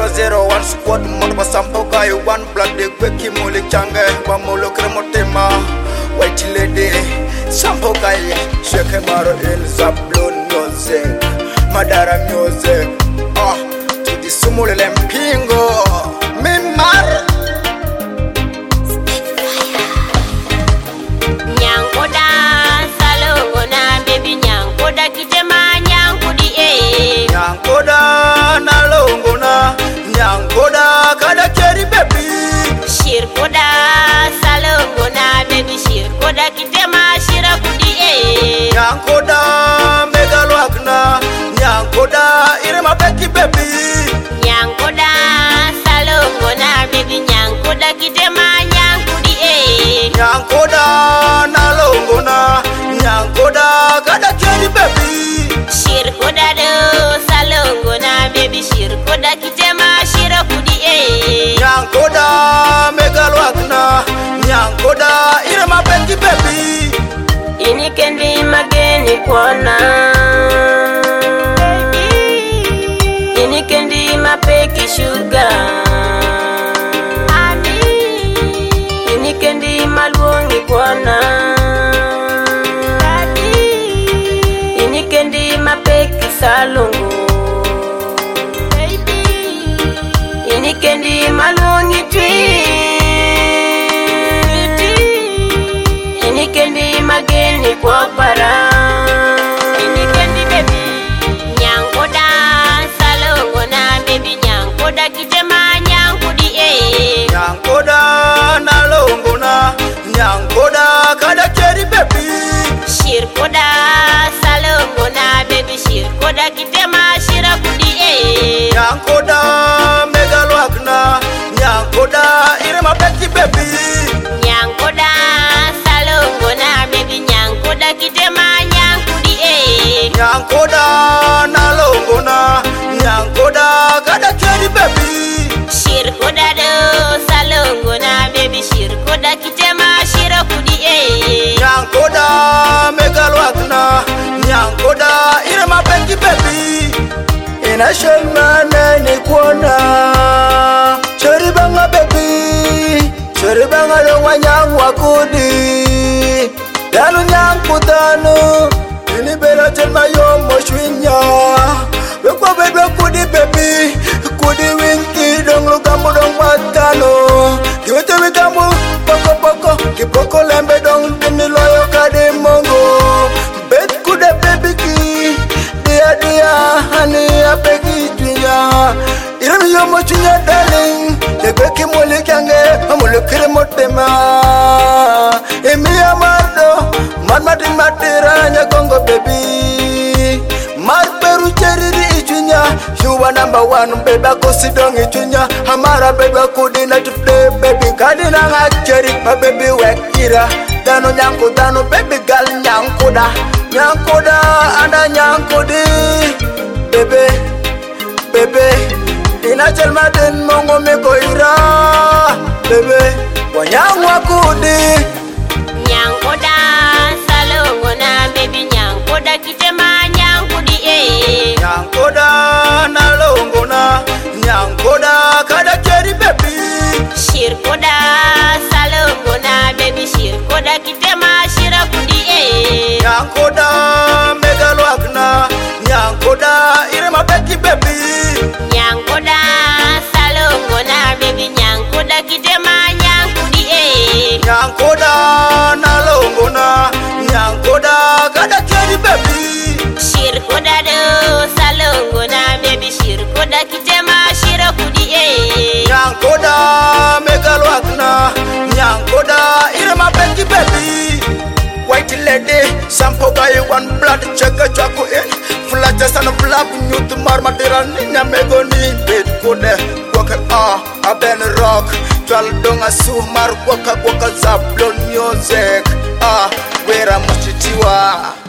001 squad mon basampo guy one blood de kweki mole change ba molo kremotema white lady sampo guy shake maro in Zablon music Madara music to the sumule lempingo mimar nyangoda salongo na baby nyangoda kitema nyangudi nyangoda na longo na nyangoda kada keri baby shirkoda salongo na baby shirkoda kitema shirakudi nyangoda megalwakna nyangoda irema beki baby nyangoda salongo na baby nyangoda kitema nyangudi nyangoda na longo na nyangoda kada keri baby shirkoda do salongo na baby shirkoda kitema shirakudi nyangoda megalwakna nyangoda irema beki baby inikendi mageni kwana inikendi mapeki sugar inikendi malwongi kwana inikendi mapeki salongo inikendi malwongi twi inikendi mageni kwa para inikendi baby nyangoda salongo na baby nyangoda kitema nyangudi nyangoda na longo na nyangoda kada keri baby shirkoda salongo na baby shirkoda kitema shirakudi nyangoda megalwakna nyangoda irema beki baby nyangoda salongo na baby nyangoda kitema nyangudi nyangoda na longo na nyangoda kada keri baby shirkoda do salongo na baby shirkoda kitema shirakudi nyangoda megalwakna nyangoda irema beki baby inashemana ni kuona choribanga baby choribanga do wanyangwa kudi danu nyankutano ini bela telma yomo shwinya wekwa bebe kudi baby kudi winki dong lugamu dong watano kiwete wikamu poko poko kipoko lembe dong dini loyo kadi mongo bet kude baby ki dia dia hani apeki twinya irami yomo twinya darling lekweki mole kange amole kire motema emi amardo marmati matira nyagongo baby marperu cheriri ichunya you are number one baby kosidong ichunya hamara baby kudina today baby kadina ngacheri ma baby wekira dano nyanko dano baby gal nyankoda nyankoda ana nyankodi baby baby ina chelma den mongo me koira baby wanyangwa kudi nyangoda salongo na baby nyangoda kitema nyangudi nyangoda na longo na nyangoda kada keri baby shirkoda salongo na baby shirkoda kitema shirakudi nyangoda megalwakna nyangoda irema beki baby nyangoda salongo na baby nyangoda kitema nyangudi nyangoda na longo na nyangoda kada keri baby shirkoda do salongo na baby shirkoda kitema shirakudi nyangoda megalwakna nyangoda irema beki baby white lady sampo guy one blood cheka chako in flata sana blab nyut mar matira ninya megoni bet kode waka aben rock twal donga su mar waka Zablon music wera machitiwa